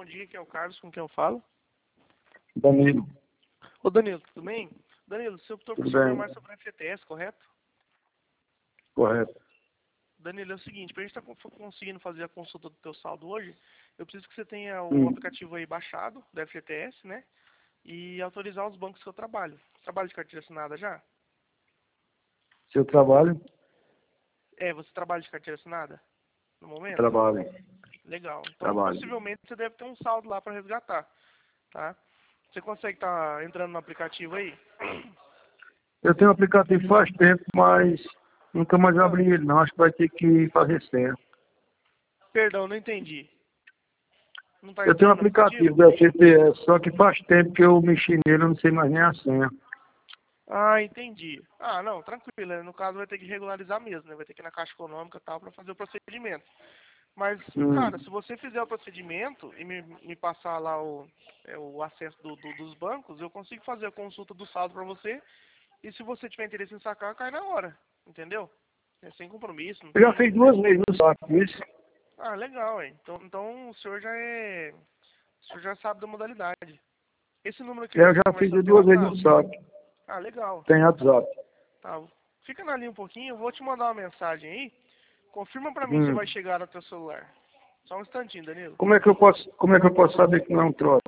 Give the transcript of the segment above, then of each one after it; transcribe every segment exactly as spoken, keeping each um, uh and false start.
bom dia, aqui é o Carlos, com quem eu falo. Danilo. Ô Danilo, tudo bem? Danilo, você optou por Tudo se bem. informar sobre o F G T S, correto? Correto. Danilo, é o seguinte, pra gente estar conseguindo fazer a consulta do teu saldo hoje, eu preciso que você tenha o Hum. aplicativo aí baixado, do F G T S, né? E autorizar os bancos que eu trabalho. Trabalho de carteira assinada já? Seu trabalho? É, você trabalha de carteira assinada? No momento? Trabalho. Legal. Então, Trabalho. possivelmente, você deve ter um saldo lá para resgatar, tá? Você consegue estar entrando no aplicativo aí? Eu tenho um aplicativo faz tempo, mas nunca mais Ah, abri ele não. Acho que vai ter que fazer senha. perdão, não entendi. Não tá Eu tenho um entrando no aplicativo aplicativo? do F G T S, só que faz tempo que eu mexi nele, eu não sei mais nem a senha. Ah, entendi. Ah, não, tranquilo. né? No caso, vai ter que regularizar mesmo, né? Vai ter que ir na Caixa Econômica e tal para fazer o procedimento. Mas, Hum. cara, se você fizer o procedimento e me, me passar lá o, é, o acesso do, do- dos bancos, eu consigo fazer a consulta do saldo para você. E se você tiver interesse em sacar, cai na hora. Entendeu? É sem compromisso, não Eu já tem. fiz duas vezes no saco, isso. Ah, legal, hein? Então, então o senhor já é. O senhor já sabe da modalidade. Esse número que Eu nós já estamos fiz conversando tem duas vezes no WhatsApp? saco. Ah, legal. Tem WhatsApp. Tá. Fica na linha um pouquinho, eu vou te mandar uma mensagem aí. Confirma pra mim se Hum. vai chegar no teu celular. Só um instantinho, Danilo. Como é que eu posso, como é que eu posso saber que não é um trote?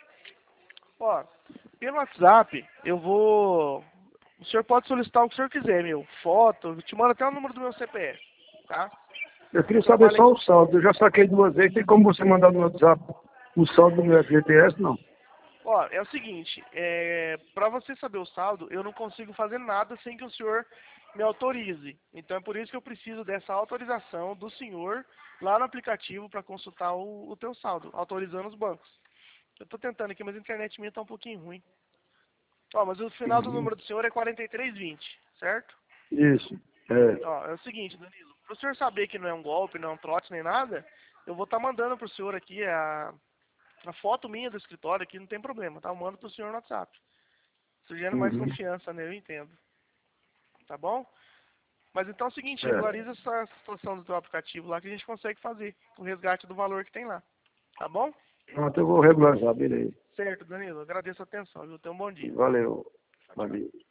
Ó, pelo WhatsApp, eu vou... O senhor pode solicitar o que o senhor quiser, meu. Foto, eu te mando até o número do meu C P F, tá? Eu queria Eu saber trabalho só aqui... o saldo. Eu já saquei duas vezes. Tem como você mandar no WhatsApp o saldo do meu F G T S? Não. Ó, é o seguinte, é... pra você saber o saldo, eu não consigo fazer nada sem que o senhor me autorize. Então é por isso que eu preciso dessa autorização do senhor lá no aplicativo para consultar o, o teu saldo, autorizando os bancos. Eu tô tentando aqui, mas a internet minha tá um pouquinho ruim. Ó, mas o final do Uhum. número do senhor é quarenta e três vinte, certo? Isso. É. Ó, é o seguinte, Danilo. Para o senhor saber que não é um golpe, não é um trote nem nada, eu vou estar mandando pro senhor aqui a, a foto minha do escritório aqui, não tem problema, tá? Eu mando pro senhor no WhatsApp. Sugerindo mais Uhum. confiança, né? Eu entendo. Tá bom? Mas então é o seguinte, É. regulariza essa situação do teu aplicativo lá que a gente consegue fazer o resgate do valor que tem lá. Tá bom? Pronto, eu vou regularizar, beleza. Certo, Danilo. Agradeço a atenção, viu? Tenha um bom dia. Valeu. Tchau, tchau. Valeu.